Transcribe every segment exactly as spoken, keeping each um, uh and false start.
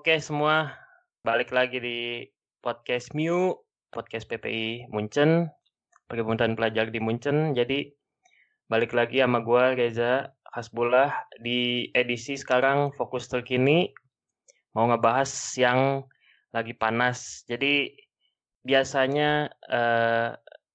Oke semua, balik lagi di podcast M U, podcast P P I Munchen, Perhimpunan Pelajar di Munchen. Jadi balik lagi sama gua Reza Hasbullah di edisi sekarang fokus terkini mau ngebahas yang lagi panas. Jadi biasanya eh,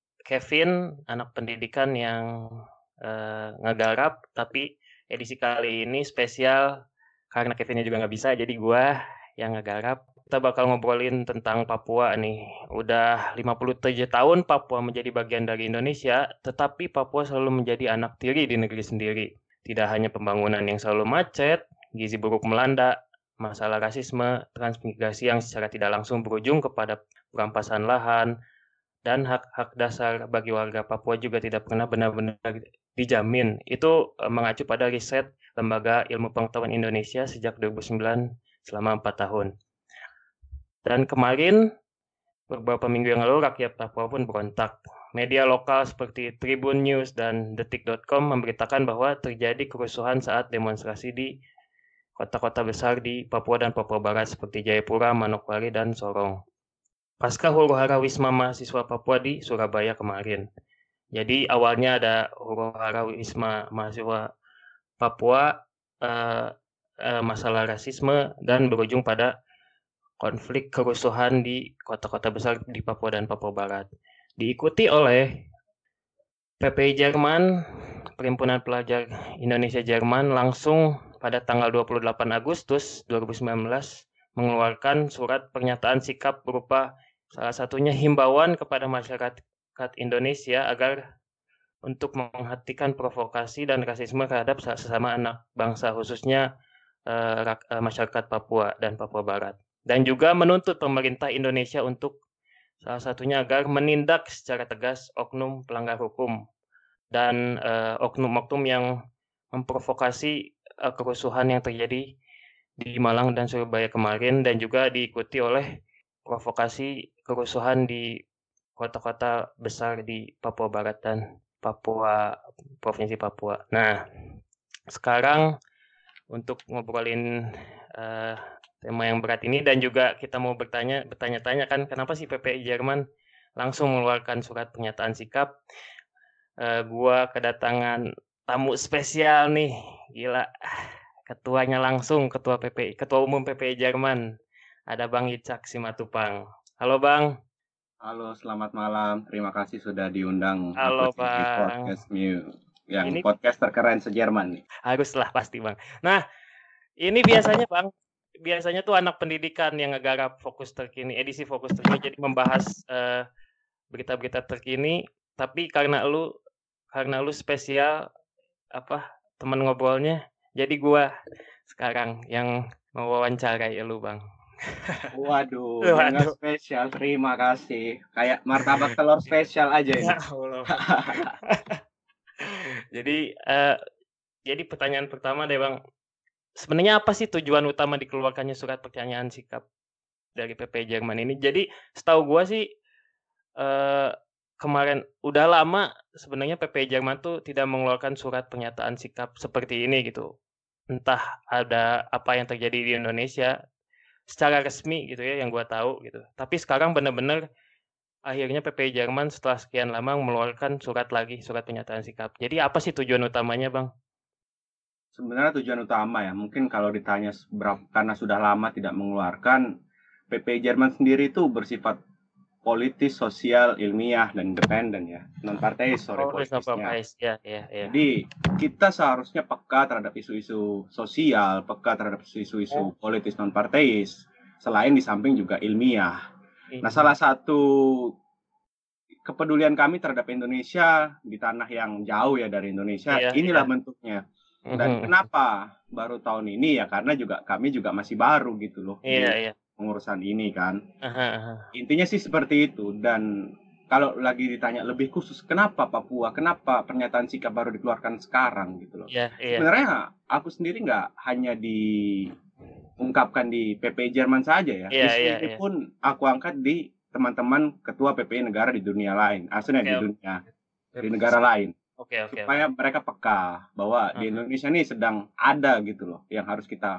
Kevin anak pendidikan yang eh, ngegarap, tapi edisi kali ini spesial karena Kevinnya juga nggak bisa, jadi gua yang ngegarap. Kita bakal ngobrolin tentang Papua nih. Udah lima puluh tujuh tahun Papua menjadi bagian dari Indonesia, tetapi Papua selalu menjadi anak tiri di negeri sendiri. Tidak hanya pembangunan yang selalu macet, gizi buruk melanda, masalah rasisme, transmigrasi yang secara tidak langsung berujung kepada perampasan lahan, dan hak-hak dasar bagi warga Papua juga tidak pernah benar-benar dijamin. Itu eh, mengacu pada riset Lembaga Ilmu Pengetahuan Indonesia sejak dua ribu sembilan selama empat tahun. Dan kemarin, beberapa minggu yang lalu, rakyat Papua pun berontak. Media lokal seperti Tribun News dan detik dot com memberitakan bahwa terjadi kerusuhan saat demonstrasi di kota-kota besar di Papua dan Papua Barat seperti Jayapura, Manokwari, dan Sorong. Pasca huru-hara Wisma mahasiswa Papua di Surabaya kemarin. Jadi awalnya ada huru-hara Wisma mahasiswa Papua, eh, eh, masalah rasisme, dan berujung pada konflik kerusuhan di kota-kota besar di Papua dan Papua Barat. Diikuti oleh P P I Jerman, Perhimpunan Pelajar Indonesia Jerman, langsung pada tanggal dua puluh delapan Agustus dua ribu sembilan belas mengeluarkan surat pernyataan sikap berupa salah satunya himbauan kepada masyarakat Indonesia agar untuk menghentikan provokasi dan rasisme terhadap sesama anak bangsa, khususnya uh, masyarakat Papua dan Papua Barat. Dan juga menuntut pemerintah Indonesia untuk salah satunya agar menindak secara tegas oknum pelanggar hukum dan uh, oknum-oknum yang memprovokasi uh, kerusuhan yang terjadi di Malang dan Surabaya kemarin, dan juga diikuti oleh provokasi kerusuhan di kota-kota besar di Papua Barat dan Papua, Provinsi Papua. Nah, sekarang untuk ngobrolin uh, tema yang berat ini, dan juga kita mau bertanya, bertanya-tanya kan kenapa sih P P I Jerman langsung mengeluarkan surat pernyataan sikap. Uh, gua kedatangan tamu spesial nih, gila. Ketuanya langsung, ketua P P I, ketua umum P P I Jerman. Ada Bang Icak Simatupang. Halo Bang. Halo, selamat malam. Terima kasih sudah diundang Halo aku di Bang. podcast New, yang Ini podcast terkeren se-Jerman nih. haruslah pasti Bang. Nah, ini biasanya Bang, biasanya tuh anak pendidikan yang ngegarap fokus terkini, edisi fokus terkini, jadi membahas uh, berita-berita terkini. Tapi karena lu, karena lu spesial apa teman ngobrolnya, jadi gua sekarang yang mewawancarai lu Bang. Waduh, biar nggak spesial, terima kasih. Kayak martabak telur spesial aja ini. Ya Allah. Jadi, uh, jadi pertanyaan pertama deh Bang, sebenarnya apa sih tujuan utama dikeluarkannya surat pernyataan sikap dari P P I Jerman ini? Jadi setahu gua sih uh, kemarin udah lama sebenarnya P P I Jerman tuh tidak mengeluarkan surat pernyataan sikap seperti ini gitu. Entah ada apa yang terjadi di Indonesia secara resmi gitu ya yang gua tahu gitu. Tapi sekarang benar-benar akhirnya P P I Jerman setelah sekian lama mengeluarkan surat lagi, surat pernyataan sikap. Jadi apa sih tujuan utamanya, Bang? Sebenarnya tujuan utama ya, mungkin kalau ditanya seberapa, karena sudah lama tidak mengeluarkan, P P I Jerman sendiri itu bersifat politis, sosial, ilmiah, dan independen ya. Non-partais, sorry Oh, politisnya. ya, ya, ya. Jadi kita seharusnya peka terhadap isu-isu sosial, peka terhadap isu-isu politis non-partais, selain di samping juga ilmiah. Nah, salah satu kepedulian kami terhadap Indonesia di tanah yang jauh ya dari Indonesia, Iya, inilah iya. bentuknya. Dan kenapa baru tahun ini ya? Karena juga kami juga masih baru gitu loh Iya, di iya. pengurusan ini kan. Aha, aha. Intinya sih seperti itu. Dan kalau lagi ditanya lebih khusus, kenapa Papua? Kenapa pernyataan sikap baru dikeluarkan sekarang gitu loh? Iya, iya. Sebenarnya aku sendiri nggak hanya diungkapkan di P P I Jerman saja ya. Iya, Isu iya, ini iya. pun aku angkat di teman-teman ketua P P I negara di dunia lain. Aslinya Oke, di oke. dunia, di negara lain. Oke, oke, Supaya oke. mereka peka bahwa di Aha. Indonesia ini sedang ada gitu loh yang harus kita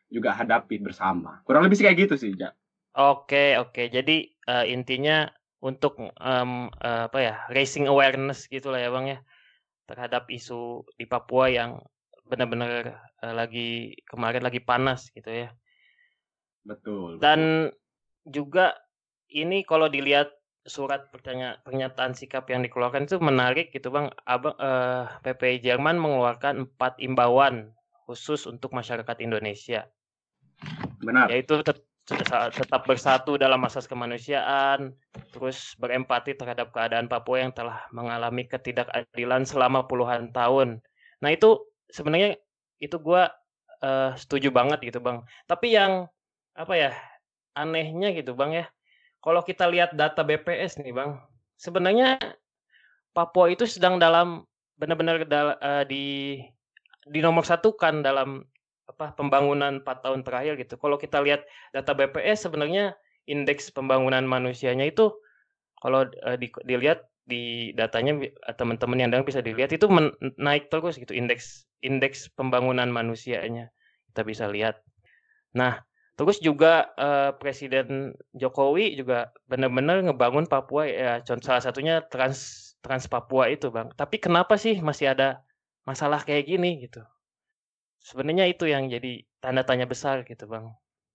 juga hadapi bersama. Kurang lebih sih kayak gitu sih, Jak. Oke, oke. Jadi uh, intinya untuk um, uh, apa ya, raising awareness gitulah ya Bang ya, terhadap isu di Papua yang benar-benar uh, lagi kemarin lagi panas gitu ya. Betul, betul. Dan juga ini kalau dilihat surat pertanya- pernyataan sikap yang dikeluarkan itu menarik gitu Bang. Abang uh, P P I Jerman mengeluarkan empat imbauan khusus untuk masyarakat Indonesia. Benar. Yaitu tet- tetap bersatu dalam asas kemanusiaan, terus berempati terhadap keadaan Papua yang telah mengalami ketidakadilan selama puluhan tahun. Nah itu sebenarnya itu gue uh, setuju banget gitu Bang. Tapi yang apa ya anehnya gitu Bang ya, kalau kita lihat data B P S nih Bang, sebenarnya Papua itu sedang dalam benar-benar dal- uh, di di nomor satu kan dalam apa pembangunan empat tahun terakhir gitu. Kalau kita lihat data B P S sebenarnya indeks pembangunan manusianya itu kalau uh, di, dilihat di datanya uh, teman-teman yang dengar bisa dilihat itu men, naik terus gitu indeks indeks pembangunan manusianya kita bisa lihat. Nah, terus juga uh, Presiden Jokowi juga benar-benar ngebangun Papua ya contoh salah satunya Trans Trans Papua itu, Bang. Tapi kenapa sih masih ada masalah kayak gini gitu? Sebenarnya itu yang jadi tanda tanya besar gitu, Bang.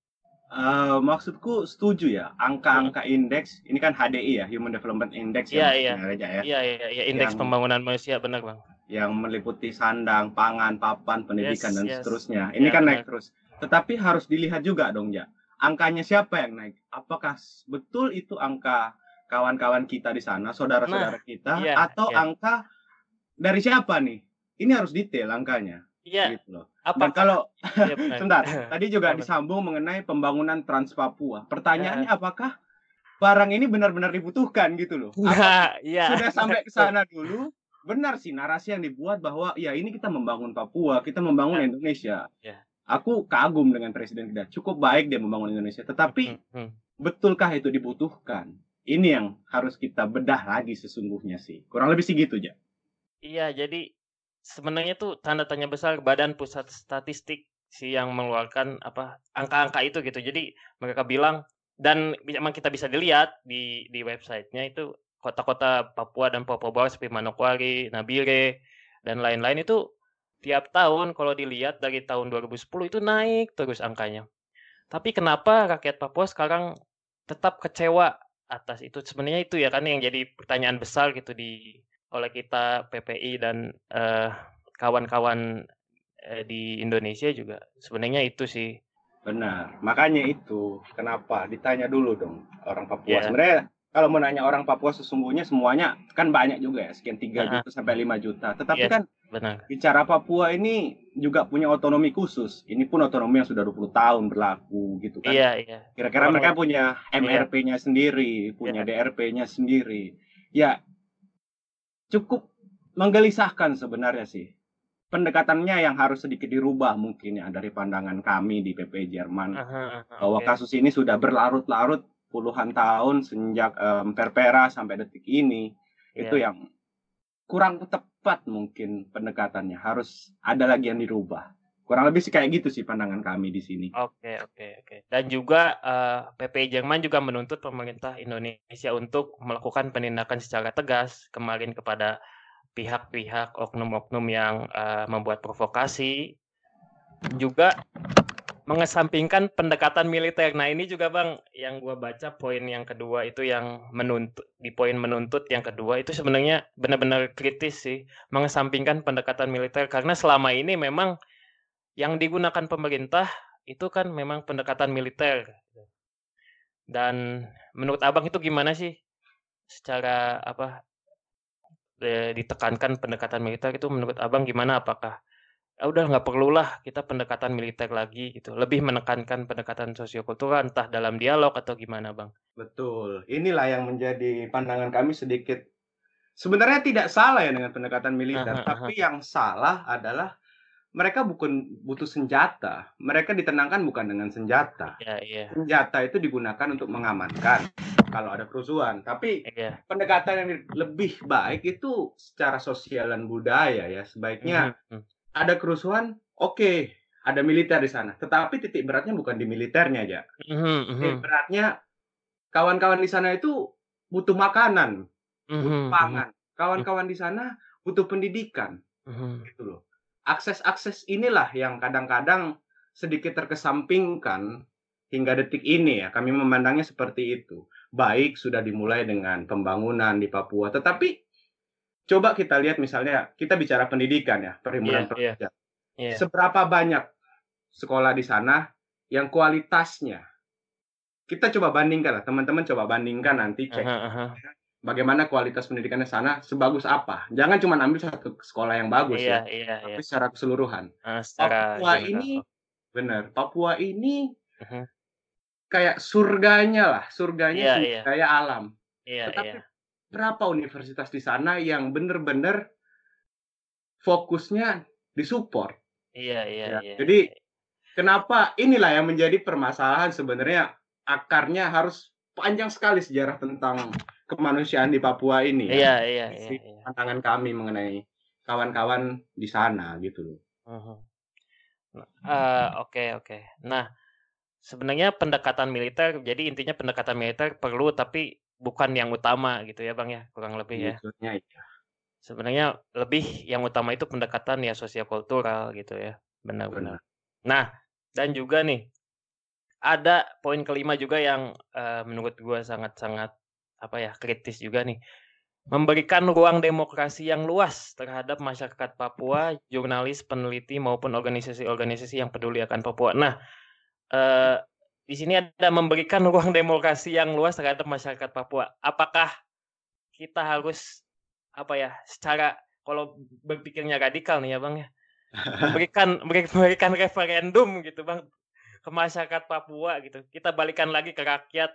Uh, maksudku setuju ya, Heeh. angka-angka indeks, ini kan H D I ya, Human Development Index ya Iya, iya. maksudnya Reja ya, Iya, iya, iya, indeks yang pembangunan manusia benar, Bang. yang meliputi sandang, pangan, papan, pendidikan Yes, dan yes. seterusnya. Ini Ya, kan naik benar. terus. Tetapi harus dilihat juga dong, ya. Angkanya siapa yang naik? Apakah betul itu angka kawan-kawan kita di sana, Nah, saudara-saudara kita, iya, atau iya. angka dari siapa nih? Ini harus detail angkanya, Iya, gitu loh. Dan apakah kalau iya benar. sebentar, tadi juga Apa? disambung mengenai pembangunan Trans Papua. Pertanyaannya, Heeh. apakah barang ini benar-benar dibutuhkan gitu loh? Apakah Nah, iya. sudah Nah, sampai ke itu. sana dulu? Benar sih narasi yang dibuat bahwa ya ini kita membangun Papua, kita membangun Ya, Indonesia. ya. Aku kagum dengan presiden kita. Cukup baik dia membangun Indonesia. Hmm, Tetapi hmm. betulkah itu dibutuhkan? Ini yang harus kita bedah lagi sesungguhnya sih. Kurang lebih sih gitu aja. Iya, jadi sebenarnya tuh tanda tanya besar Badan Pusat Statistik sih yang mengeluarkan apa angka-angka itu gitu. Jadi mereka bilang dan memang kita bisa dilihat di di websitenya itu kota-kota Papua dan Papua Barat seperti Manokwari, Nabire dan lain-lain itu tiap tahun kalau dilihat dari tahun dua ribu sepuluh itu naik terus angkanya. Tapi kenapa rakyat Papua sekarang tetap kecewa atas itu? Sebenarnya itu ya kan yang jadi pertanyaan besar gitu di oleh kita P P I dan eh, kawan-kawan eh, di Indonesia juga. Sebenarnya itu sih. Benar. Makanya itu kenapa ditanya dulu dong orang Papua. Ya, Sebenarnya kalau mau nanya orang Papua sesungguhnya semuanya kan banyak juga ya, sekian tiga heeh, juta sampai lima juta. Tetapi yes, kan benar. bicara Papua ini juga punya otonomi khusus. Ini pun otonomi yang sudah dua puluh tahun berlaku gitu kan. Iya, iya. Kira-kira Kurang mereka lebih. punya Iya, M R P-nya sendiri, punya iya. D R P-nya sendiri. Ya, cukup menggelisahkan sebenarnya sih. Pendekatannya yang harus sedikit dirubah mungkin ya dari pandangan kami di P P I Jerman Aha, aha, bahwa oke. kasus ini sudah berlarut-larut puluhan tahun sejak um, Perpera sampai detik ini. Itu Iya. yang kurang tepat mungkin pendekatannya. Harus ada lagi yang dirubah. Kurang lebih sih kayak gitu sih pandangan kami di sini. Oke, oke, oke. Dan juga eh, P P I Jerman juga menuntut pemerintah Indonesia untuk melakukan penindakan secara tegas kemarin kepada pihak-pihak oknum-oknum yang uh, membuat provokasi, juga mengesampingkan pendekatan militer. Nah ini juga Bang, yang gue baca poin yang kedua itu yang menuntut, di poin menuntut yang kedua itu sebenarnya benar-benar kritis sih, mengesampingkan pendekatan militer karena selama ini memang yang digunakan pemerintah itu kan memang pendekatan militer. Dan menurut Abang itu gimana sih secara apa eh, ditekankan pendekatan militer itu menurut Abang gimana? Apakah ah, udah nggak perlulah kita pendekatan militer lagi gitu. Lebih menekankan pendekatan sosiokultural entah dalam dialog atau gimana, Bang? Betul. Inilah yang menjadi pandangan kami sedikit. Sebenarnya tidak salah ya dengan pendekatan militer, Aha, aha. tapi yang salah adalah mereka bukan butuh senjata. Mereka ditenangkan bukan dengan senjata. Iya, iya. Senjata itu digunakan untuk mengamankan kalau ada kerusuhan. Tapi Iya. pendekatan yang lebih baik itu secara sosial dan budaya ya. Mhm, Sebaiknya mhm. ada kerusuhan, oke, okay, ada militer di sana. Tetapi titik beratnya bukan di militernya aja. Mhm, Titik mhm. beratnya kawan-kawan di sana itu butuh makanan, butuh Mhm, mhm. pangan. Mhm. Kawan-kawan di sana butuh pendidikan, Mhm. gitu loh. Akses-akses inilah yang kadang-kadang sedikit terkesampingkan hingga detik ini ya. Kami memandangnya seperti itu. Baik sudah dimulai dengan pembangunan di Papua, tetapi coba kita lihat misalnya kita bicara pendidikan ya, Iya, perhimpunan iya. pelajar. Iya. Seberapa banyak sekolah di sana yang kualitasnya kita coba bandingkan lah, teman-teman coba bandingkan nanti Ah cek hah, ah hah. bagaimana kualitas pendidikan di sana, sebagus apa. Jangan cuma ambil satu sekolah yang bagus Iya, ya, iya, iya. tapi secara keseluruhan. Heeh, secara Papua general. ini benar, Papua ini Mhm. kayak surganya lah, surganya Iya, sumber iya. daya alam. Iya, iya. Tetapi berapa universitas di sana yang benar-benar fokusnya disupport Iya, iya, ya. iya, iya. Jadi kenapa inilah yang menjadi permasalahan sebenarnya, akarnya harus panjang sekali sejarah tentang kemanusiaan di Papua ini ya. Iya, iya, Ini iya, sih iya. pandangan kami mengenai kawan-kawan di sana gitu loh. Mhm. Eee, oke, oke. Nah, sebenarnya pendekatan militer, jadi intinya pendekatan militer perlu tapi bukan yang utama gitu ya, Bang, ya, kurang lebih ya. Maksudnya iya, Sebenarnya lebih yang utama itu pendekatan ya sosial-kultural gitu ya, benar, benar. benar. Nah, dan juga nih, ada poin kelima juga yang, eee, menurut gua sangat-sangat, apa ya, kritis juga nih. Memberikan ruang demokrasi yang luas terhadap masyarakat Papua, jurnalis, peneliti, maupun organisasi-organisasi yang peduli akan Papua. Nah, eee, di sini ada memberikan ruang demokrasi yang luas terhadap masyarakat Papua. Apakah kita harus, apa ya, secara kalau berpikirnya radikal nih ya, Bang, ya, memberikan memberi memberikan referendum gitu, Bang, ke masyarakat Papua gitu. Kita balikan lagi ke rakyat,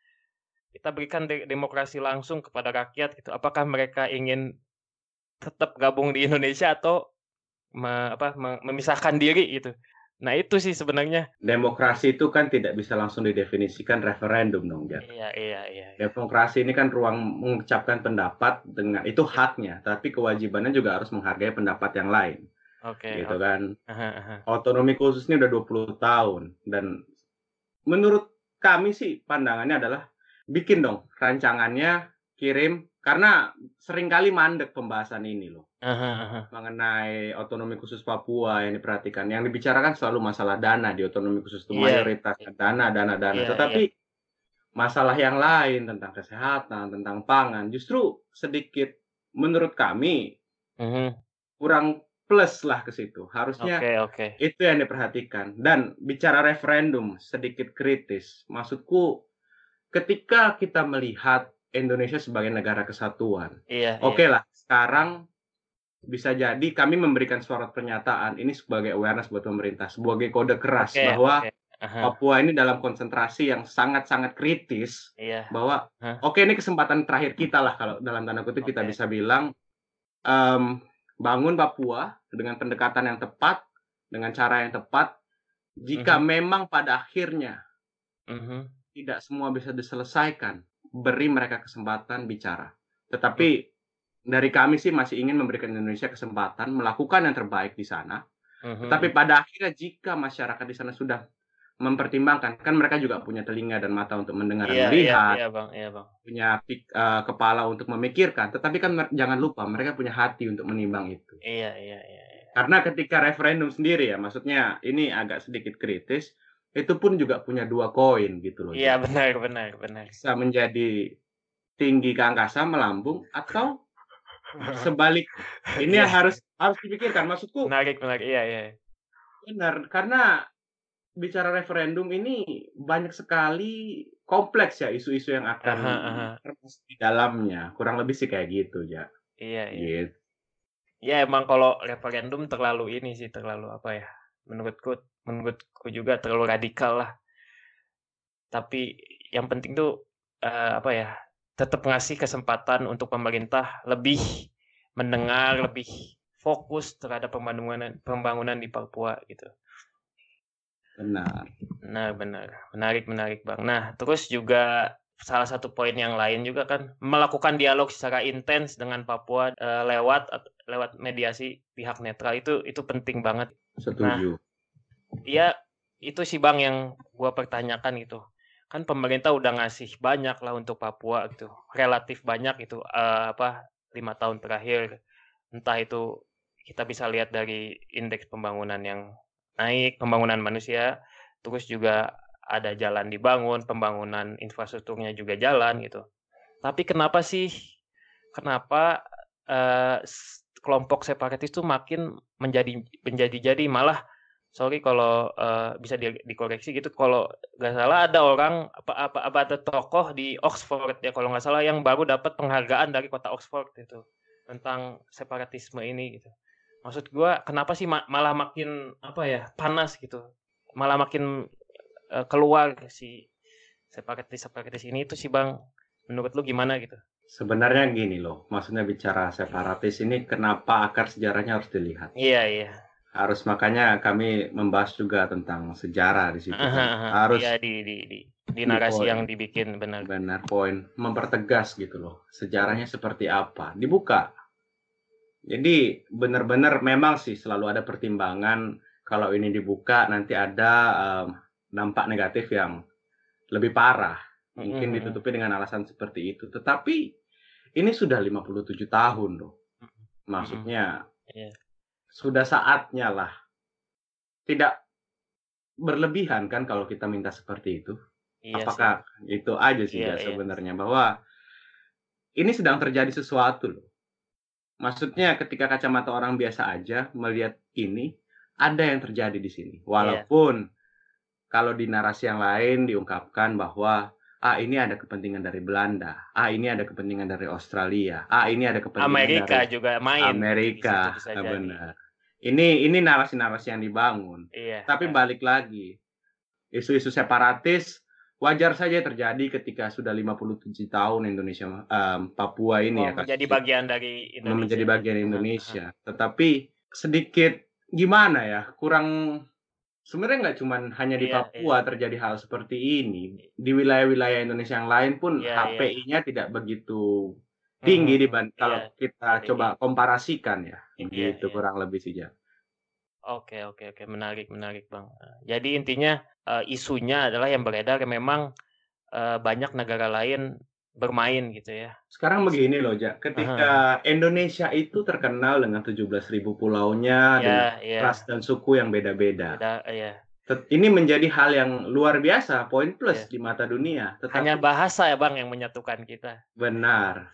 kita berikan de demokrasi langsung kepada rakyat gitu. Apakah mereka ingin tetap gabung di Indonesia atau me apa, me memisahkan diri gitu. Nah itu sih sebenarnya. Demokrasi itu kan tidak bisa langsung didefinisikan referendum dong, Jar. Iya, iya, iya, iya. Demokrasi ini kan ruang mengucapkan pendapat dengan itu It haknya, tapi kewajibannya juga harus menghargai pendapat yang lain, Oke, gitu oke. kan. Ah hah, ah hah. Otonomi khusus ini udah dua puluh tahun dan menurut kami sih pandangannya adalah bikin dong rancangannya, kirim karena seringkali mandek pembahasan ini loh. Ah hah, ah hah. Mengenai otonomi khusus Papua yang diperhatikan, yang dibicarakan selalu masalah dana di otonomi khusus itu Iya, mayoritas i dana, dana, dana. iya, iya. Tetapi masalah yang lain tentang kesehatan, tentang pangan justru sedikit menurut kami Mhm. kurang plus lah ke situ. Harusnya Oke, oke. itu yang diperhatikan. Dan bicara referendum sedikit kritis. Maksudku ketika kita melihat Indonesia sebagai negara kesatuan. Iya, iya. Oke lah, sekarang bisa jadi kami memberikan surat pernyataan ini sebagai awareness buat pemerintah, sebagai kode keras Oke, bahwa oke. Ah hah. Papua ini dalam konsentrasi yang sangat-sangat kritis Iya. bahwa Hah, oke ini kesempatan terakhir kita lah kalau dalam tanda kutip kita oke. bisa bilang em, bangun Papua dengan pendekatan yang tepat, dengan cara yang tepat. Jika Mhm, memang pada akhirnya mhm, tidak semua bisa diselesaikan, beri mereka kesempatan bicara. mmm, Tetapi dari kami sih masih ingin memberikan Indonesia kesempatan melakukan yang terbaik di sana. mhm, Tetapi mhm. pada akhirnya jika masyarakat di sana sudah mempertimbangkan, kan mereka juga punya telinga dan mata untuk mendengar dan Iya, iya, melihat, iya, Bang, iya, Bang. punya pik- eh, kepala untuk memikirkan. Tetapi kan jangan lupa mereka punya hati untuk menimbang itu. Iya, iya, iya, iya. Karena ketika referendum sendiri ya, maksudnya ini agak sedikit kritis, itu pun juga punya dua koin gitu loh, Iya, Jar. benar, benar, benar. Bisa menjadi tinggi ke angkasa melambung atau sebaliknya. Ini Iya, yang harus harus dipikirkan. Maksudku menarik, menarik. Iya, iya. benar karena bicara referendum ini banyak sekali kompleks ya isu-isu yang Ah akan hah, ah hah. termasuk di dalamnya. Kurang lebih sih kayak gitu, ya. Iya, iya. Gitu. Ya emang kalau referendum terlalu ini sih, terlalu apa ya, menurutku menurutku juga terlalu radikal lah. Tapi yang penting tuh, eee, apa ya, tetap ngasih kesempatan untuk pemerintah lebih mendengar, lebih fokus terhadap pembangunan pembangunan di Papua gitu. Benar. Nah benar, menarik, menarik, Bang. Nah terus juga salah satu poin yang lain juga kan melakukan dialog secara intens dengan Papua, eee, lewat at lewat mediasi pihak netral itu itu penting banget. Nah Setuju. Iya, itu sih Bang yang gua pertanyakan gitu. Kan pemerintah udah ngasih banyak lah untuk Papua gitu, relatif banyak gitu, eee, apa, lima tahun terakhir. Entah itu kita bisa lihat dari indeks pembangunan yang naik, pembangunan manusia, terus juga ada jalan dibangun, pembangunan infrastrukturnya juga jalan gitu. Tapi kenapa sih, kenapa, eee, s kelompok separatis tuh makin menjadi menjadi-jadi, malah sorry kalau, eee, bisa di dikoreksi gitu, kalau nggak salah ada orang, apa apa apa ada tokoh di Oxford ya kalau nggak salah yang baru dapat penghargaan dari kota Oxford gitu, tentang separatisme ini gitu. Maksud gua kenapa sih ma malah makin, apa ya, panas gitu, malah makin, eee, keluar si separatis-separatis ini itu sih Bang, menurut lu gimana gitu? Sebenarnya gini loh, maksudnya bicara separatis ini kenapa akar sejarahnya harus dilihat. Iya iya. Harus makanya kami membahas juga tentang sejarah di situ Heeh kan. heeh. Iya Harus di di di di di narasi poin, yang dibikin, benar. benar poin, mempertegas gitu loh. Sejarahnya seperti apa, dibuka. Jadi benar-benar memang sih selalu ada pertimbangan kalau ini dibuka nanti ada um, dampak negatif yang lebih parah. Mhm Mungkin mhm. ditutupi dengan alasan seperti itu. Tetapi ini sudah lima puluh tujuh tahun loh. Mhm mhm. Maksudnya Iya. sudah saatnya lah. Tidak berlebihan kan kalau kita minta seperti itu. Iya sih. Apakah itu aja sih Iya ya iya. sebenarnya bahwa ini sedang terjadi sesuatu loh. Maksudnya ketika kacamata orang biasa aja melihat ini, ada yang terjadi di sini. Iya. Walaupun kalau di narasi yang lain diungkapkan bahwa ah ini ada kepentingan dari Belanda, ah ini ada kepentingan dari Australia, ah ini ada kepentingan Amerika dari juga main gitu di situ Amerika. bisa Nah, jadi. benar. Ini ini narasi-narasi yang dibangun. Iya, Tapi heeh. balik lagi, isu-isu separatis wajar saja terjadi ketika sudah lima puluh tujuh tahun Indonesia um, Papua ini Oh, ya menjadi kasus bagian dari menjadi Indonesia ya. bagian Heeh heeh. Indonesia. Tetapi sedikit gimana ya, kurang sebenarnya nggak cuma hanya di Iya iya. Papua terjadi hal seperti ini. Di wilayah-wilayah Indonesia yang lain pun Iya iya. H P I-nya tidak begitu Mhm tinggi mhm. dibanding Iya, kalau kita jadi coba komparasikan ya. iya Begitu iya. kurang lebih sih, Ja. Oke oke oke, menarik menarik, Bang. Eee, jadi intinya, eee, isunya adalah yang beredar memang, eee, banyak negara lain bermain gitu ya, Sekarang di begini situ. loh, Ja, Heeh heeh. ketika Indonesia itu terkenal dengan tujuh belas ribu pulaunya, Iya dengan iya. ras dan suku yang beda-beda. Beda iya Tet ini menjadi hal yang luar biasa, poin iya. plus di mata dunia. Hanya Tetapi bahasa ya, Bang, yang menyatukan kita. benar,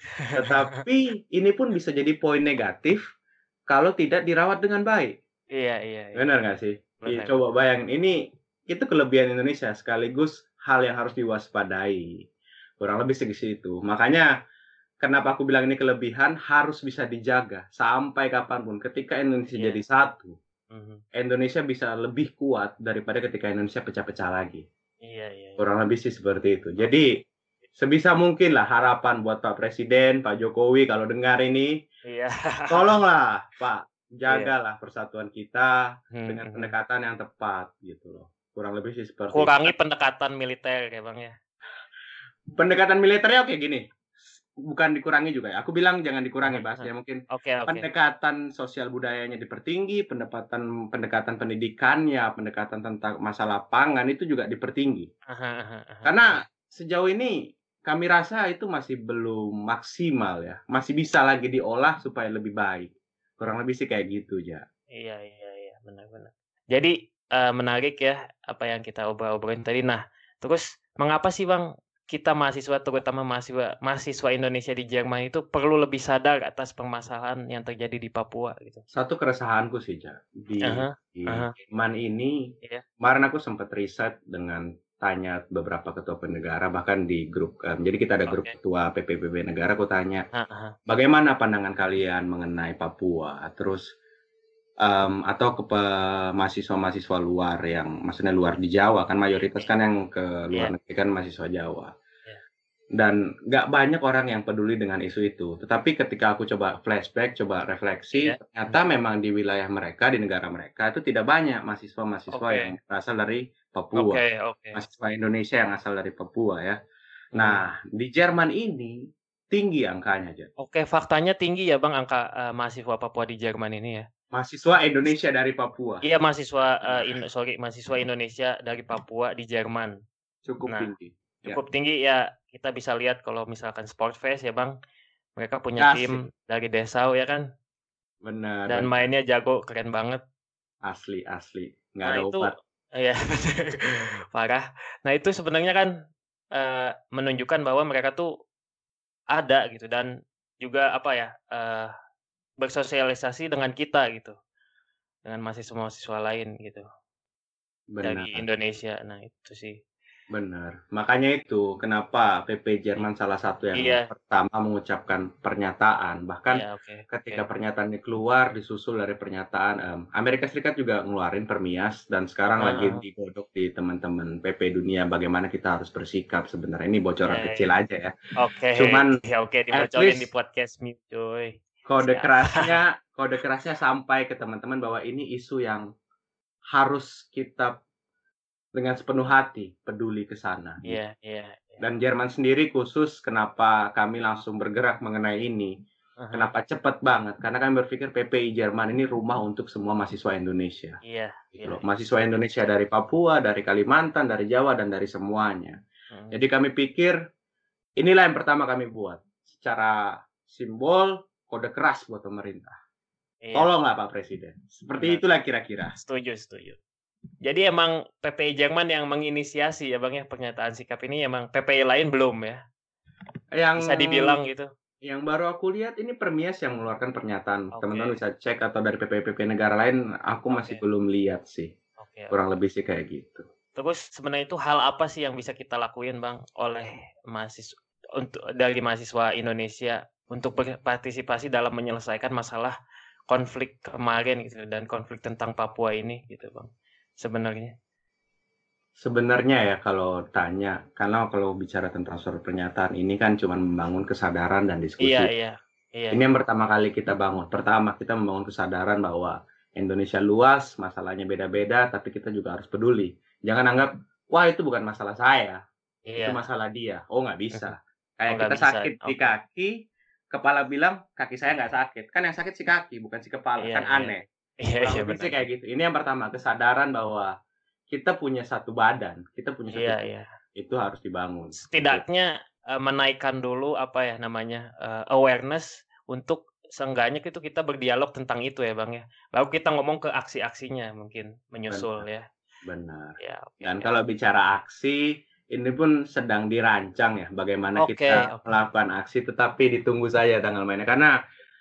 tetapi ini pun bisa jadi poin negatif kalau tidak dirawat dengan baik. Iya iya iya. Benar nggak sih? I Benar coba benar. bayangin, ini itu kelebihan Indonesia sekaligus hal yang harus diwaspadai. Kurang lebih segitu. Makanya kenapa aku bilang ini kelebihan harus bisa dijaga sampai kapanpun. Ketika Indonesia Iya. jadi satu, Mhm. Indonesia bisa lebih kuat daripada ketika Indonesia pecah-pecah lagi. Iya iya iya. Kurang lebih sih seperti itu. Oke. Jadi sebisa mungkin lah harapan buat Pak Presiden, Pak Jokowi kalau dengar ini, Iya. tolonglah Pak, Iya. jagalah persatuan kita Mhm dengan mhm. pendekatan yang tepat gitu loh. Kurang lebih sih seperti itu. Kurangi pendekatan militer ya, Bang, ya? Pendekatan militernya oke gini, bukan dikurangi juga ya. Aku bilang jangan dikurangi Heeh heeh. bahasanya, mungkin Oke oke. pendekatan sosial budayanya dipertinggi, pendekatan pendekatan pendidikannya, pendekatan tentang masalah pangan itu juga dipertinggi. Ah hah ah hah ah hah ah Karena hah. sejauh ini kami rasa itu masih belum maksimal ya, masih bisa lagi diolah supaya lebih baik. Kurang lebih sih kayak gitu, Ja. Iya iya iya, benar benar. Jadi, eee, menarik ya apa yang kita obrol-obrolin tadi. Nah, terus mengapa sih, Bang, kita mahasiswa terutama mahasiswa mahasiswa Indonesia di Jerman itu perlu lebih sadar atas permasalahan yang terjadi di Papua gitu? Satu keresahanku sih, Ja, Ah di hah ah di hah. Jerman ini, Iya kemarin aku sempat riset dengan tanya beberapa ketua pendegara, bahkan di grup, mmm, jadi kita ada grup oke. ketua P P P B negara, aku tanya, Heeh heeh. "Bagaimana pandangan kalian mengenai Papua?" Terus, mmm, atau ke pe mahasiswa-mahasiswa luar yang maksudnya luar di Jawa, kan mayoritas kan yang ke Iya luar negeri kan mahasiswa Jawa. iya. Dan nggak banyak orang yang peduli dengan isu itu. Tetapi ketika aku coba flashback, coba refleksi, Iya. ternyata Mhm. memang di wilayah mereka, di negara mereka itu tidak banyak mahasiswa-mahasiswa yang Oke berasal dari Papua, oke oke. mahasiswa Indonesia yang asal dari Papua ya. Mhm. Nah, di Jerman ini tinggi angkanya, Ja. Oke, faktanya tinggi ya, Bang, angka, eee, mahasiswa Papua di Jerman ini ya? Mahasiswa Indonesia dari Papua. Iya, mahasiswa uh, in, sorry mahasiswa Indonesia dari Papua di Jerman. Cukup Nah, tinggi. cukup ya. tinggi ya. Kita bisa lihat kalau misalkan Sportfest ya Bang, mereka punya Asik. tim dari Dessau ya kan. Benar. Dan benar. mainnya jago, keren banget. Asli asli. Nggak Nah ada itu, obat. ya parah. Nah itu sebenarnya kan uh, menunjukkan bahwa mereka tuh ada gitu dan juga apa ya uh, bersosialisasi dengan kita gitu, dengan mahasiswa-mahasiswa lain gitu. Benar. Dari Indonesia. Nah itu sih. Benar. Makanya itu kenapa P P Jerman salah satu yang Iya. pertama mengucapkan pernyataan. Bahkan iya, okay, ketika okay. pernyataannya keluar disusul dari pernyataan um, Amerika Serikat juga ngeluarin permias dan sekarang Uh, lagi uh. digodok di teman-teman P P dunia bagaimana kita harus bersikap sebenarnya. Ini bocoran yeah, kecil yeah. aja ya. Oke, okay. Cuman ya oke okay, at dibocorin least di podcast nih, cuy. Kode Siap. kerasnya, kode kerasnya sampai ke teman-teman bahwa ini isu yang harus kita dengan sepenuh hati peduli ke sana. Iya, iya. Dan Jerman sendiri khusus kenapa kami langsung bergerak mengenai ini. Uh-huh. Kenapa cepat banget? Karena kami berpikir P P I Jerman ini rumah untuk semua mahasiswa Indonesia. Iya. Gitu iya, loh. Mahasiswa Indonesia dari Papua, dari Kalimantan, dari Jawa, dan dari semuanya. Uh-huh. Jadi kami pikir inilah yang pertama kami buat. Secara simbol, kode keras buat pemerintah. Iya. Tolonglah Pak Presiden. Seperti Benar. Itulah kira-kira. Setuju, setuju. Jadi emang P P I Jerman yang menginisiasi ya Bang ya pernyataan sikap ini, emang P P I lain belum ya? Yang bisa dibilang gitu. Yang baru aku lihat ini Permias yang mengeluarkan pernyataan. Okay. Teman-teman bisa cek atau dari P P I P P I negara lain, aku okay. masih belum lihat sih. Okay, Kurang okay. lebih sih kayak gitu. Terus sebenarnya itu hal apa sih yang bisa kita lakuin Bang oleh mahasiswa untuk dari mahasiswa Indonesia untuk berpartisipasi dalam menyelesaikan masalah konflik kemarin gitu dan konflik tentang Papua ini gitu Bang? Sebenarnya sebenarnya ya kalau tanya, karena kalau bicara tentang surat pernyataan ini kan cuma membangun kesadaran dan diskusi. Iya, iya, iya. Ini yang pertama kali kita bangun. Pertama kita membangun kesadaran bahwa Indonesia luas, masalahnya beda-beda, tapi kita juga harus peduli. Jangan anggap, wah itu bukan masalah saya, iya. Itu masalah dia. Oh nggak bisa. Kayak oh, kita bisa. sakit okay. di kaki, kepala bilang kaki saya nggak sakit. Kan yang sakit si kaki, bukan si kepala. Iya, kan iya. Aneh. Iya, iya, benar. Kayak gitu. Ini yang pertama, kesadaran bahwa kita punya satu badan, kita punya satu iya, iya. Itu harus dibangun. Setidaknya uh, menaikkan dulu apa ya namanya uh, awareness untuk seenggaknya itu kita berdialog tentang itu ya Bang ya. Lalu kita ngomong ke aksi-aksinya mungkin menyusul Benar. ya. Benar. Ya, okay, Dan ya. kalau bicara aksi, ini pun sedang dirancang ya bagaimana okay, kita okay. melakukan aksi, tetapi ditunggu saja tanggal mainnya karena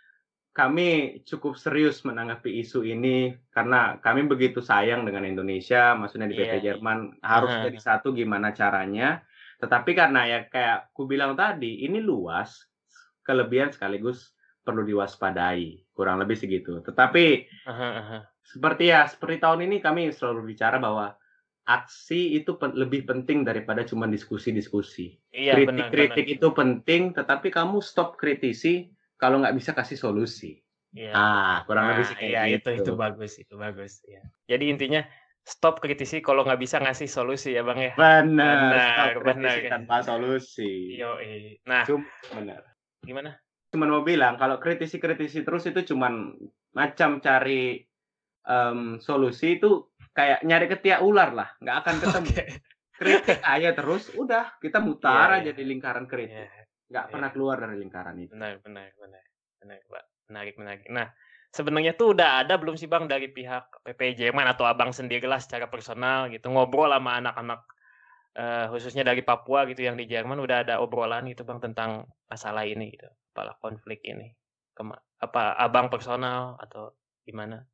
kami cukup serius menanggapi isu ini karena kami begitu sayang dengan Indonesia, maksudnya di P P yeah. Jerman harus uh-huh. jadi satu gimana caranya. Tetapi karena ya kayak ku bilang tadi, ini luas, kelebihan sekaligus perlu diwaspadai, kurang lebih segitu. Tetapi uh-huh. seperti ya seperti tahun ini kami selalu bicara bahwa aksi itu pe- lebih penting daripada cuma diskusi-diskusi. Iya, kritik-kritik benar, itu benar. penting, tetapi kamu stop kritisi. Kalau nggak bisa kasih solusi. Iya. Ah, kurang nah, lebih sih kayak iya, gitu. Itu, itu bagus, itu bagus. Ya. Jadi intinya stop kritisi kalau nggak bisa ngasih solusi ya Bang ya. Benar, stop kritisi benar. tanpa solusi. Yo, nah, Cuma, benar. Gimana? Cuman mau bilang kalau kritisi-kritisi terus itu cuman macam cari um, solusi itu kayak nyari ketiak ular lah, nggak akan ketemu. Okay. Kritik aja terus, udah kita mutar yeah, aja yeah. di lingkaran kritik. Yeah. Nggak yeah. pernah keluar dari lingkaran itu. Benar, benar, benar, benar, Pak. Menarik, menarik. Nah, sebenarnya tuh udah ada belum sih Bang dari pihak P P I Jerman atau Abang sendirilah secara personal gitu ngobrol sama anak-anak uh, khususnya dari Papua gitu yang di Jerman, udah ada obrolan gitu Bang tentang masalah ini gitu, apalah konflik ini. Kema- apa Abang personal atau gimana?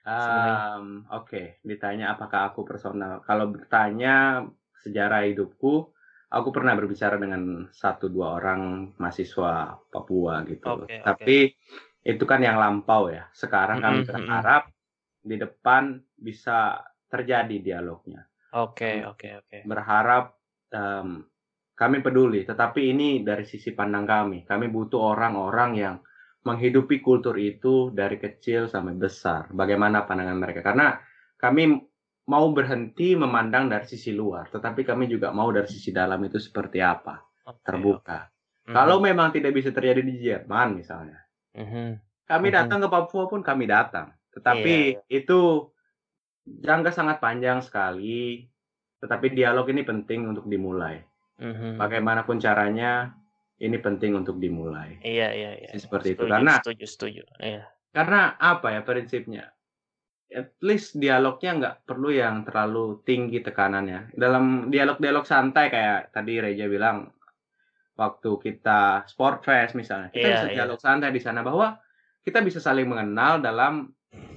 Um, Oke, okay. Ditanya apakah aku personal. Kalau bertanya sejarah hidupku, aku pernah berbicara dengan satu dua orang mahasiswa Papua gitu. Okay, Tapi okay. itu kan yang lampau ya. Sekarang kami mm-hmm. berharap di depan bisa terjadi dialognya. Oke, oke, oke. Berharap um, kami peduli, tetapi ini dari sisi pandang kami. Kami butuh orang-orang yang menghidupi kultur itu dari kecil sampai besar. Bagaimana pandangan mereka? Karena kami mau berhenti memandang dari sisi luar, tetapi kami juga mau dari sisi dalam itu seperti apa, okay, terbuka. Okay. Mm-hmm. Kalau memang tidak bisa terjadi di Jerman misalnya, mm-hmm. kami datang mm-hmm. ke Papua pun kami datang. Tetapi Iya, iya. itu jangka sangat panjang sekali, tetapi dialog ini penting untuk dimulai. Mhm, mhm. Bagaimanapun caranya, ini penting untuk dimulai. Iya, iya, iya. Sih seperti itu. Setuju, Karena setuju, setuju. Iya. karena apa ya prinsipnya? At least dialognya nggak perlu yang terlalu tinggi tekanannya. Dalam dialog-dialog santai kayak tadi Reja bilang, waktu kita sport fest misalnya, kita Iya, bisa iya. dialog santai di sana bahwa kita bisa saling mengenal dalam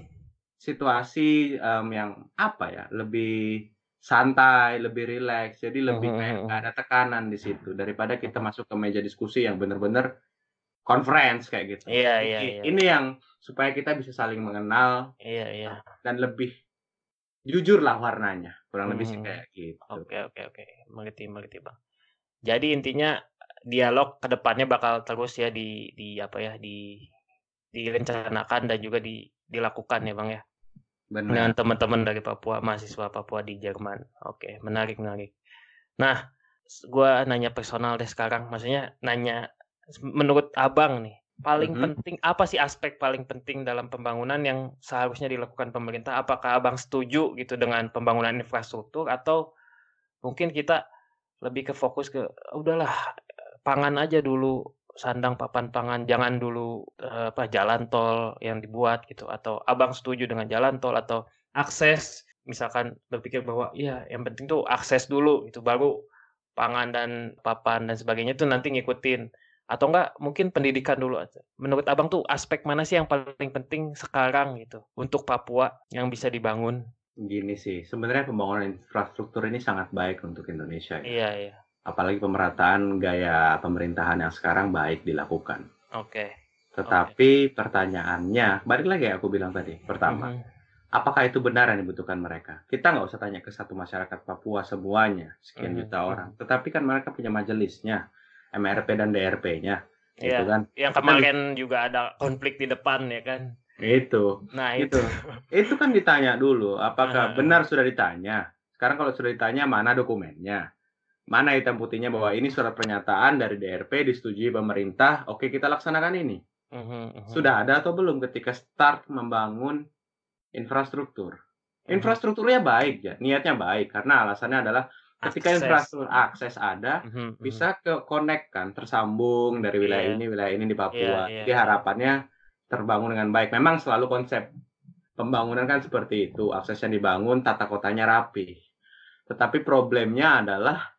situasi, mmm, yang apa ya, lebih santai, lebih rileks, jadi Mhm, lebih mhm, kayak nggak mhm. ada tekanan di situ, daripada kita Mhm. masuk ke meja diskusi yang bener-bener conference kayak gitu. Iya, iya, Ini iya, ini iya. yang supaya kita bisa saling mengenal, Iya, iya. eee, dan lebih jujurlah warnanya, kurang lebih Mhm, sih mhm. kayak gitu. Oke, oke, oke. Mengerti, mengerti, Bang. Jadi intinya dialog ke depannya bakal terus ya di di apa ya, di direncanakan dan juga di dilakukan ya, Bang, ya? Dengan Benar. teman-teman dari Papua, mahasiswa Papua di Jerman. Oke, menarik, menarik. Nah, s gua nanya personal deh sekarang, maksudnya nanya s menurut Abang nih, paling Mhm. penting apa sih aspek paling penting dalam pembangunan yang seharusnya dilakukan pemerintah? Apakah Abang setuju gitu dengan pembangunan infrastruktur atau mungkin kita lebih ke fokus ke, udahlah pangan aja dulu, sandang papan pangan, jangan dulu, eee, apa, jalan tol yang dibuat gitu, atau Abang setuju dengan jalan tol atau akses, misalkan berpikir bahwa, iya yang penting tuh akses dulu gitu, baru pangan dan papan dan sebagainya itu nanti ngikutin, atau enggak mungkin pendidikan dulu aja. Menurut Abang tuh aspek mana sih yang paling penting sekarang gitu, untuk Papua yang bisa dibangun? Gini sih, sebenarnya pembangunan infrastruktur ini sangat baik untuk Indonesia ya, Iya, iya. apalagi pemerataan gaya pemerintahan yang sekarang baik dilakukan. Oke, oke. Tetapi pertanyaannya, balik lagi yang aku bilang tadi, pertama, Mhm, apakah itu benar yang dibutuhkan mereka? Kita nggak usah tanya ke satu masyarakat Papua semuanya, sekian mhm, juta orang. mhm. Tetapi kan mereka punya majelisnya, M R P dan D R P-nya, Iya, gitu kan. yang Kita bisa, kemarin juga ada konflik di depan ya kan. itu, Nah itu. gitu. Itu kan ditanya dulu, apakah Heeh, heeh. benar sudah ditanya? Sekarang kalau sudah ditanya, mana dokumennya? Mana hitam putihnya bahwa ini surat pernyataan dari D R P disetujui pemerintah, oke kita laksanakan ini. Mhm, mhm. Sudah ada atau belum ketika start membangun infrastruktur? Mhm. Infrastrukturnya baik ya, niatnya baik karena alasannya adalah ketika Akses. infrastruktur akses ada, Mhm, mhm. bisa ke connect kan, tersambung dari wilayah Iya, ini, wilayah ini di iya, Papua. iya, Jadi iya. harapannya terbangun dengan baik. Memang selalu konsep pembangunan kan seperti itu, aksesnya dibangun, tata kotanya rapi. Tetapi problemnya adalah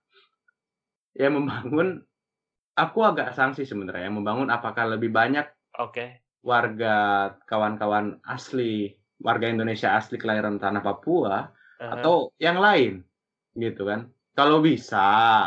yang membangun, aku agak sanksi sebenarnya, yang membangun apakah lebih banyak Oke. warga kawan-kawan asli, warga Indonesia asli kelahiran tanah Papua, Ah hah. atau yang lain, gitu kan. Kalau bisa,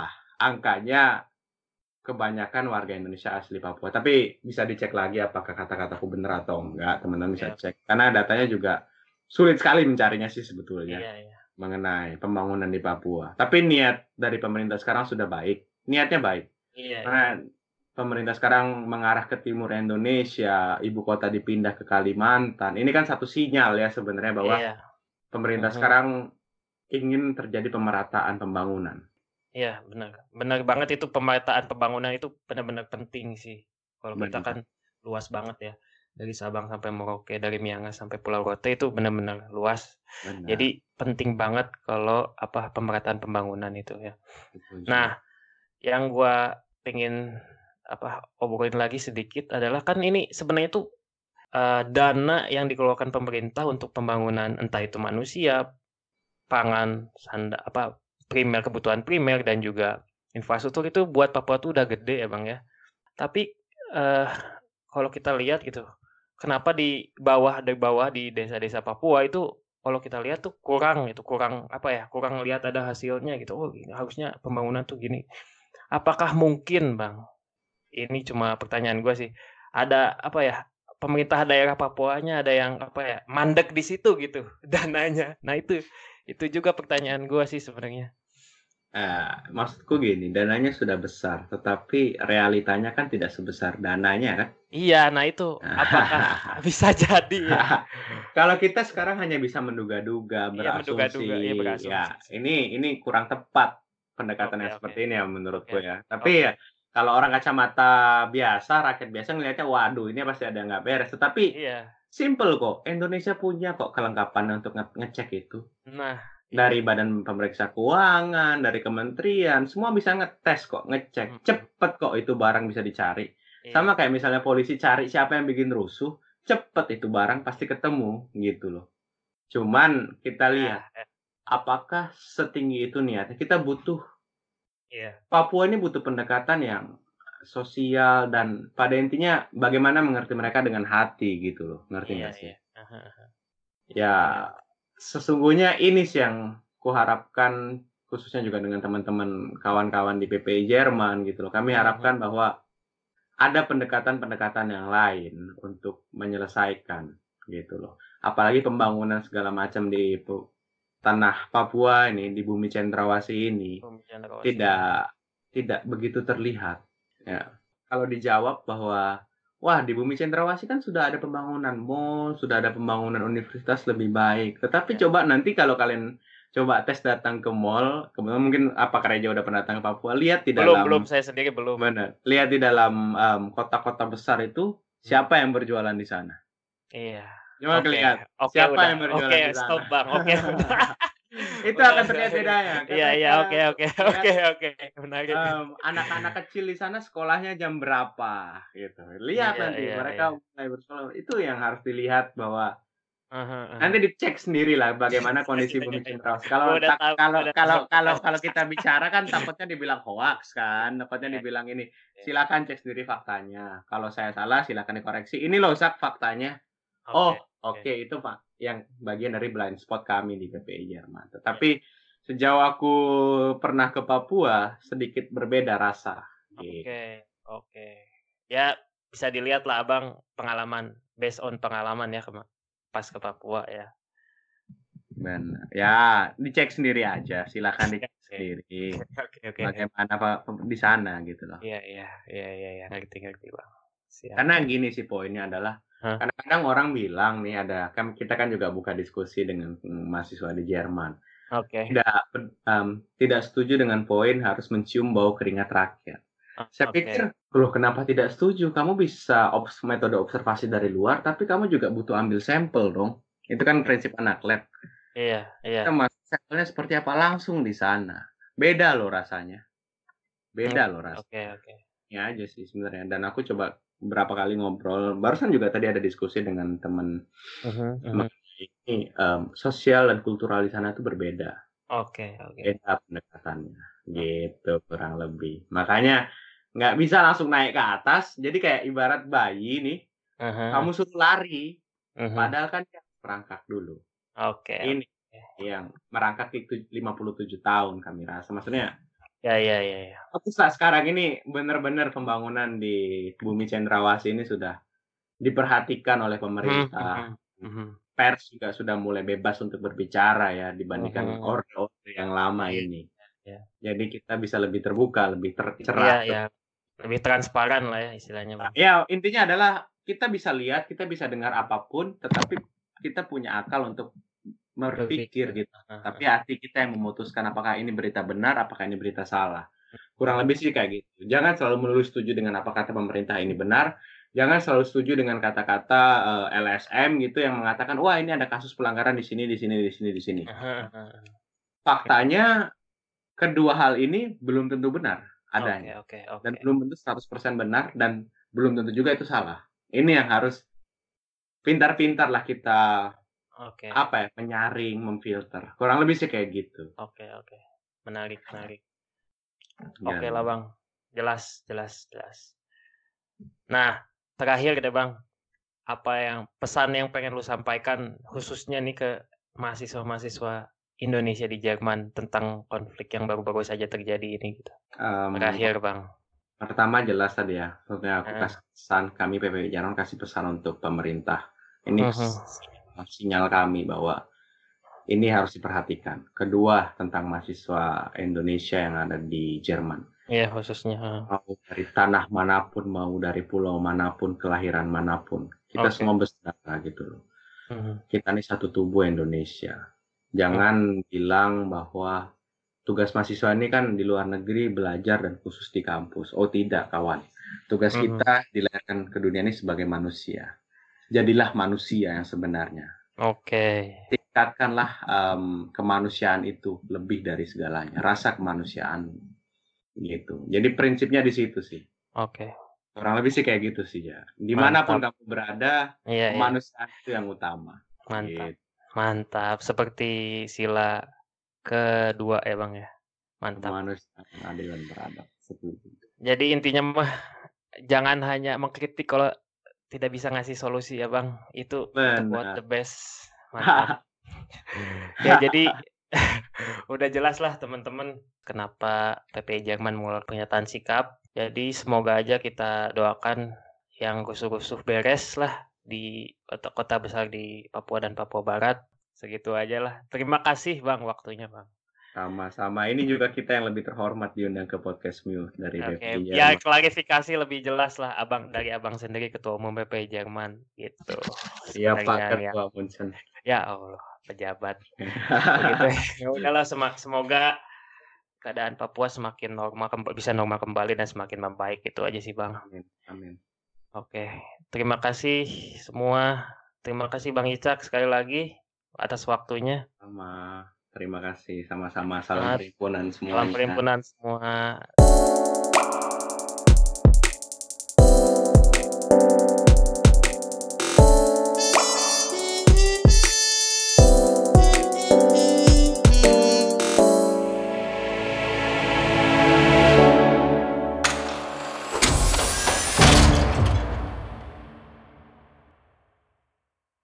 angkanya kebanyakan warga Indonesia asli Papua. Tapi bisa dicek lagi apakah kata-kataku benar atau enggak, teman-teman bisa Iya. cek. Karena datanya juga sulit sekali mencarinya sih sebetulnya, Iya, iya. mengenai pembangunan di Papua. Tapi niat dari pemerintah sekarang sudah baik, niatnya baik. Iya, iya. Karena pemerintah sekarang mengarah ke timur Indonesia, ibu kota dipindah ke Kalimantan. Ini kan satu sinyal ya sebenarnya bahwa Iya. pemerintah Mhm. sekarang ingin terjadi pemerataan pembangunan. Iya, benar. Benar banget itu pemetaan pembangunan itu benar-benar penting sih. Kalau kita kan Benar, luas banget ya. Dari Sabang sampai Merauke, dari Miangas sampai Pulau Rote itu benar-benar luas. Jadi benar, penting banget kalau apa pemerataan pembangunan itu ya. Nah, setuju. yang gua pengen apa obrolin lagi sedikit adalah kan ini sebenarnya tuh, eee, dana yang dikeluarkan pemerintah untuk pembangunan entah itu manusia, pangan, sanda apa, primer, kebutuhan primer dan juga infrastruktur itu buat Papua tuh udah gede ya, Bang, ya. Tapi, eee, kalau kita lihat gitu, kenapa di bawah dari bawah di desa-desa Papua itu kalau kita lihat tuh kurang gitu, kurang apa ya, kurang lihat ada hasilnya gitu, "Oh, ini harusnya pembangunan tuh gini." Apakah mungkin, Bang, ini cuma pertanyaan gua sih, ada apa ya, pemerintah daerah Papuanya ada yang apa ya, mandek di situ gitu dananya. Nah itu itu juga pertanyaan gua sih sebenarnya. Eee, maksudku gini, dananya sudah besar, tetapi realitanya kan tidak sebesar dananya kan. Iya, nah itu apakah bisa jadi ya? Kalau kita sekarang hanya bisa menduga-duga, Iya menduga-duga, iya berasumsi, berasumsi ya sih. ini ini kurang tepat pendekatan Oke, yang oke. seperti ini ya Oke, menurutku ya. Tapi oke. ya kalau orang kacamata biasa, rakyat biasa ngelihatnya, waduh ini pasti ada yang nggak beres. Tetapi Iya, Simple kok, Indonesia punya kok kelengkapan untuk nge ngecek itu. Nah, Dari iya. Badan Pemeriksa Keuangan, dari kementerian, semua bisa ngetes kok, ngecek. Mhm. Cepet kok itu barang bisa dicari. Iya. Sama kayak misalnya polisi cari siapa yang bikin rusuh, cepet itu barang pasti ketemu, gitu loh. Cuman kita Nah, lihat, eh, apakah setinggi itu niatnya? Kita butuh iya. Papua ini butuh pendekatan yang sosial dan pada intinya bagaimana mengerti mereka dengan hati gitu loh, ngerti Iya, nggak sih? iya. Aha, aha. Ya, Benar. sesungguhnya ini sih yang kuharapkan khususnya juga dengan teman-teman kawan-kawan di P P I Jerman gitu loh. Kami Mhm, mhm. harapkan bahwa ada pendekatan-pendekatan yang lain untuk menyelesaikan gitu loh. Apalagi pembangunan segala macam di pu- tanah Papua ini, di bumi cendrawasih ini Bumi cendrawasih. tidak tidak begitu terlihat. Ya. Kalau dijawab bahwa wah di bumi cendrawasih kan sudah ada pembangunan mall, sudah ada pembangunan universitas lebih baik. Tetapi Ya. coba nanti kalau kalian coba tes datang ke mall, kemudian mungkin apa Reja udah pernah datang ke Papua, lihat di Belum, belum. dalam Saya sendiri belum. mana? Lihat di dalam um, kota-kota besar itu Hmm. siapa yang berjualan di sana? Iya. Coba Oke. lihat Oke, siapa udah. yang Oke, berjualan di stop, sana. Bang. Oke, udah. Itu Udah, akan udah. terlihat bedanya. Iya, iya. Oke, Katakan oke. lihat Oke, oke. Menarik. Mmm, anak-anak kecil di sana sekolahnya jam berapa, gitu. Lihat Iya, nanti iya, iya. mereka mulai bersekolah, itu yang harus dilihat bahwa Aha, nanti aha. dicek sendirilah bagaimana kondisi bumi cendrawasih. Gua Kalau udah tak tahu, gua kalau udah kalau tahu. kalau kalau kita bicara kan takutnya dibilang hoaks kan, takutnya Iya, dibilang ini. iya. Silakan cek sendiri faktanya. Kalau saya salah silakan dikoreksi. Ini loh Sak faktanya. Oh, Oke, oke. oke itu Pak, yang bagian dari blind spot kami di P P I Jerman. Iya. Tetapi sejauh aku pernah ke Papua, sedikit berbeda rasa, gitu. Oke, oke. Ya, bisa dilihat lah Abang pengalaman, based on pengalaman ya kema pas ke Papua ya. Benar. Ya, dicek sendiri aja, silakan Oke, dicek sendiri oke, oke, oke. bagaimana Pak di sana gitu loh. Iya, iya, iya, iya, iya, ngerti, ngerti Bang. Siap. Karena gini sih poinnya adalah, Hah? kadang-kadang orang bilang nih ada kan kita kan juga buka diskusi dengan mm, mahasiswa di Jerman. Oke. Tidak mmm, tidak setuju dengan poin harus mencium bau keringat rakyat. O Saya oke. pikir, loh kenapa tidak setuju? Kamu bisa obs metode observasi dari luar, tapi kamu juga butuh ambil sampel dong. Itu kan prinsip anak lab. Iya, iya. Kita masuk sampelnya seperti apa langsung di sana. Beda loh rasanya, Mmm, beda loh oke, rasanya. oke. Ya aja sih sebenarnya. Dan aku coba beberapa kali ngobrol. Barusan juga tadi ada diskusi dengan teman Mhm, mhm. mengenai ini mmm, sosial dan kultural di sana itu berbeda. Oke, oke. Beda pendekatannya, gitu kurang lebih. Makanya nggak bisa langsung naik ke atas, jadi kayak ibarat bayi nih, Ah hah. kamu suruh lari, Mhm. padahal kan dia harus merangkak dulu. Oke, Ini oke. yang merangkak itu lima puluh tujuh tahun kami rasa. Maksudnya, Ya, ya, ya, ya. aku saat sekarang ini benar-benar pembangunan di bumi cendrawasih ini sudah diperhatikan oleh Mhm, pemerintah. mhm, mhm. Pers juga sudah mulai bebas untuk berbicara ya, dibandingkan Mhm. orde-orde yang lama Iya, ini. iya. Jadi kita bisa lebih terbuka, lebih Iya, tercerah. iya. Lebih transparan lah ya istilahnya, Nah, Bang. ya intinya adalah kita bisa lihat, kita bisa dengar apapun, tetapi kita punya akal untuk berpikir Berpikir. gitu. Heeh, Tapi heeh. hati kita yang memutuskan apakah ini berita benar, apakah ini berita salah. Kurang Mhm. lebih sih kayak gitu. Jangan selalu melulu setuju dengan apa kata pemerintah ini benar. Jangan selalu setuju dengan kata-kata eh, L S M gitu yang mengatakan, wah ini ada kasus pelanggaran di sini, di sini, di sini, di sini. Heeh, heeh. Faktanya kedua hal ini belum tentu benar Oke, adanya. oke, Dan oke. belum tentu seratus persen benar dan belum tentu juga itu salah. Ini yang harus pintar-pintarlah kita, Oke, apa ya, menyaring, memfilter. Kurang lebih sih kayak gitu. oke, oke. Menarik, menarik. Oke lah, Dan Bang. Jelas, jelas, jelas. Nah, terakhir deh, Bang. Apa yang pesan yang pengen lu sampaikan khususnya nih ke mahasiswa-mahasiswa Indonesia di Jerman tentang konflik yang baru-baru saja terjadi ini gitu? um, Terakhir, Bang. pertama jelas tadi ya, maksudnya aku Heeh. kasih pesan, kami P P I Jaron kasih pesan untuk pemerintah. Ini Mhm. sinyal kami bahwa ini harus diperhatikan. Kedua, tentang mahasiswa Indonesia yang ada di Jerman. Iya, khususnya, heeh. Mau dari tanah manapun, mau dari pulau manapun, kelahiran manapun, kita Oke. semua bersaudara gitu loh. Mhm, Kita ini satu tubuh Indonesia. mhm. Jangan bilang bahwa tugas mahasiswa ini kan di luar negeri belajar dan khusus di kampus. Oh tidak, kawan. Tugas Mhm. kita dilahirkan ke dunia ini sebagai manusia. jadilah manusia yang sebenarnya. Oke. Tingkatkanlah um, kemanusiaan itu lebih dari segalanya, rasa kemanusiaan gitu. Jadi prinsipnya di situ sih. Oke. Kurang lebih sih kayak gitu sih ya. Dimanapun Mantap. kamu berada, Iya, iya. kemanusiaan itu yang utama. Mantap. Gitu. Mantap. Seperti sila kedua ya Bang ya. Mantap. Kemanusiaan, adil dan beradab. Seperti itu. Jadi intinya mah jangan hanya mengkritik kalau tidak bisa ngasih solusi ya Bang. Itu the quote Benar. the best. Mantap. Oke, jadi udah jelas lah teman-teman kenapa P P I Jerman mengeluarkan pernyataan sikap. Jadi semoga aja kita doakan yang rusuh-rusuh beres lah di kota-kota besar di Papua dan Papua Barat. Segitu aja lah. Terima kasih Bang waktunya Bang. Sama-sama. Ini juga kita yang lebih terhormat diundang ke podcast Mule dari P P I Oke, ya Jerman. klarifikasi lebih jelas lah abang dari abang sendiri ketua umum P P I Jerman gitu. Iya Pak Sebagai yang Ketua Munchen. ya Allah pejabat begitu. Ya udahlah semak semoga keadaan Papua semakin normal kemb- bisa normal kembali dan semakin membaik itu aja sih Bang. Amin. Amin. Oke, terima kasih semua. Terima kasih Bang Icak sekali lagi atas waktunya. Sama. Terima kasih. Sama-sama. Salam Salam perhimpunan salam semuanya. perhimpunan semua.